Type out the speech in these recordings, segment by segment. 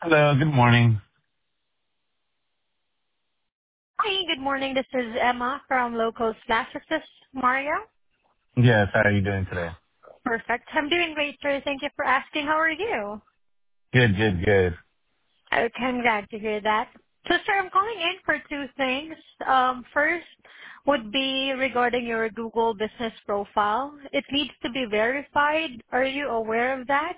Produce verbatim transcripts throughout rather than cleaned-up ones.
Hello, good morning. Hi, good morning. This is Emma from Local Slash Assist. Mario? Yes, how are you doing today? Perfect. I'm doing great, sir. Thank you for asking. How are you? Good, good, good. Okay, I'm glad to hear that. So, sir, I'm calling in for two things. Um, first would be regarding your Google business profile. It needs to be verified. Are you aware of that?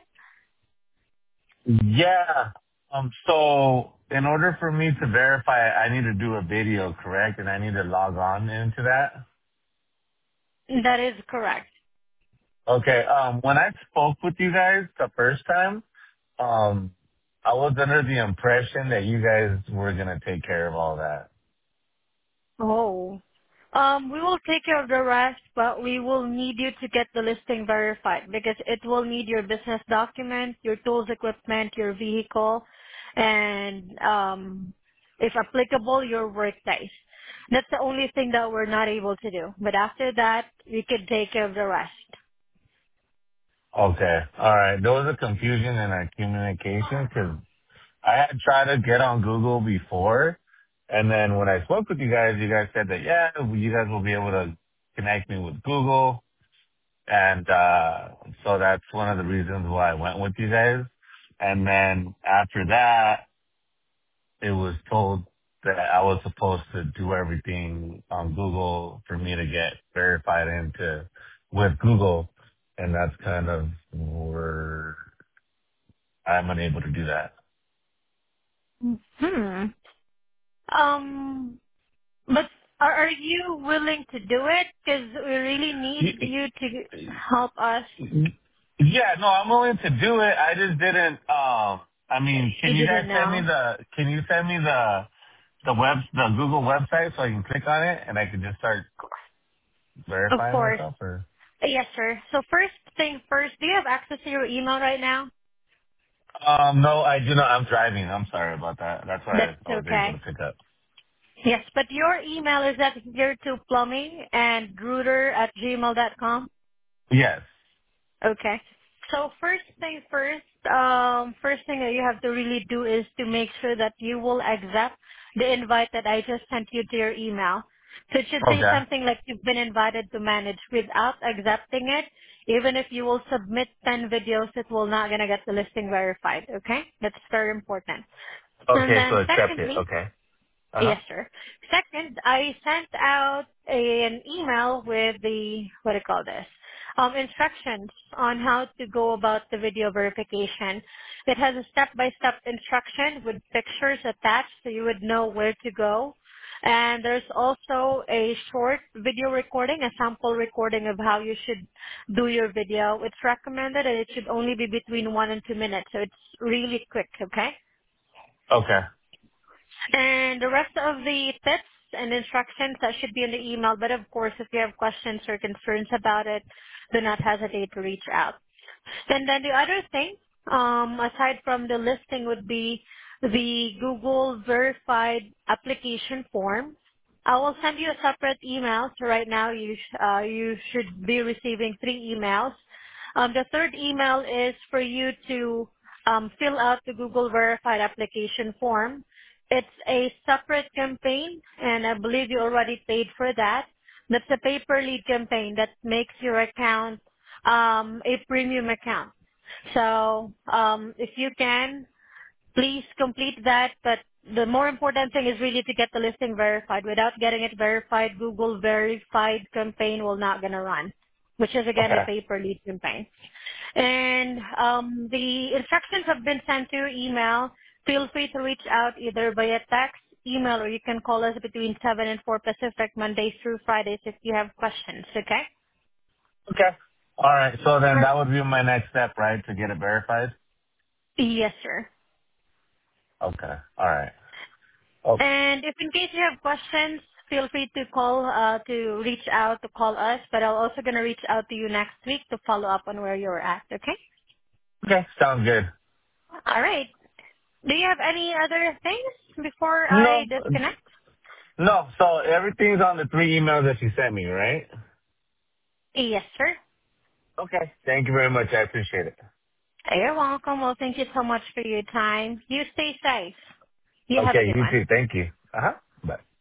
Yeah. Um. So, in order for me to verify, I need to do a video, correct? And I need to log on into that. That is correct. Okay. Um. When I spoke with you guys the first time, um, I was under the impression that you guys were gonna take care of all that. Oh. Um, we will take care of the rest, but we will need you to get the listing verified because it will need your business document, your tools, equipment, your vehicle, and um, if applicable, your workplace. That's the only thing that we're not able to do. But after that, we can take care of the rest. Okay. All right. There was a confusion in our communication because I had tried to get on Google before, and then when I spoke with you guys, you guys said that, yeah, you guys will be able to connect me with Google. And uh so that's one of the reasons why I went with you guys. And then after that, it was told that I was supposed to do everything on Google for me to get verified into with Google. And that's kind of where I'm unable to do that. Hmm. Um, but are, are you willing to do it? Because we really need you to help us. Yeah, no, I'm willing to do it. I just didn't. Um, I mean, can You you guys didn't send me know. the? Can you send me the the web the Google website so I can click on it and I can just start Of verifying course. myself? Or Yes, sir. So first thing first, do you have access to your email right now? um, no, I do not. I'm driving. I'm sorry about that. That's That's why I was able to okay. pick up. Yes, but your email is at here to plumbing and gruder at gmail dot com. Yes. Okay. So first thing first, um, first thing that you have to really do is to make sure that you will accept the invite that I just sent you to your email. So it should say Okay. something like you've been invited to manage. Without accepting it, even if you will submit ten videos, it will not gonna get the listing verified. Okay, that's very important. And Okay, so then accept it. secondly, Okay. Uh huh. yes, sir. Second, I sent out a, an email with the, what do you call this, um, instructions on how to go about the video verification. It has a step-by-step instruction with pictures attached so you would know where to go. And there's also a short video recording, a sample recording of how you should do your video. It's recommended and it should only be between one and two minutes, so it's really quick, okay? Okay. And the rest of the tips and instructions that should be in the email. But of course, if you have questions or concerns about it, do not hesitate to reach out. And then the other thing, um, aside from the listing, would be the Google verified application form. I will send you a separate email. So right now, you sh- uh, you should be receiving three emails. Um, the third email is for you to um, fill out the Google verified application form. It's a separate campaign, and I believe you already paid for that. That's a pay-per lead campaign that makes your account um, a premium account. So um, if you can, please complete that. But the more important thing is really to get the listing verified. Without getting it verified, Google verified campaign will not gonna run, which is again the Okay. pay-per lead campaign. And um, the instructions have been sent to your email. Feel free to reach out either via text, email, or you can call us between seven and four Pacific, Mondays through Fridays if you have questions, okay? Okay. All right. So then Sure. that would be my next step, right, to get it verified? Yes, sir. Okay. All right. Oh, And if in case you have questions, feel free to call, uh, to reach out, to call us, but I'm also going to reach out to you next week to follow up on where you're at, okay? okay. Sounds good. All right. Do you have any other things before I No. disconnect? No. So everything's on the three emails that you sent me, right? Yes, sir. Okay. Thank you very much. I appreciate it. You're welcome. Well, thank you so much for your time. You stay safe. You have a Okay, good you one. too. Thank you. Uh huh. Bye.